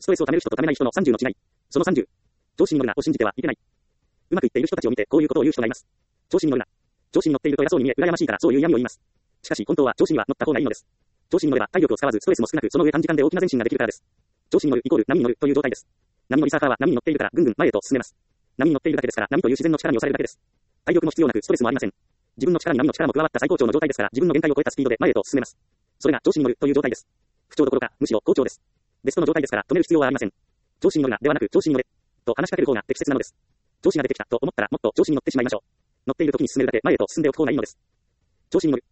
ストレスを溜める人と溜めない人の30の違い。その30。調子に乗るなを信じてはいけない。うまくいっている人たちを見てこういうことを言う人がいます。調子に乗るな。調子に乗っていると偉そうに見え、羨ましいからそういう闇を言います。しかし本当は調子には乗った方がいいのです。調子に乗れば体力を使わずストレスも少なくその上短時間で大きな前進ができるからです。調子に乗るイコール波に乗るという状態です。波乗りサーファーは波に乗っているからぐんぐん前へと進めます。波に乗っているだけですから波という自然の力に押されるだけです。体力も必要なくストレスもありません。自分の力に波の力も加わった最高潮の状態ですから自分の限界を超えたスピードで前へと進めます。それが調子に乗るという状態です。不調どころかむしろ好調です。ベストの状態ですから止める必要はありません。調子に乗るなではなく調子に乗れと話しかける方が適切なのです。調子が出てきたと思ったらもっと調子に乗ってしまいましょう。乗っている時に進めるだけ前へと進んでおく方がいいのです。調子に乗る。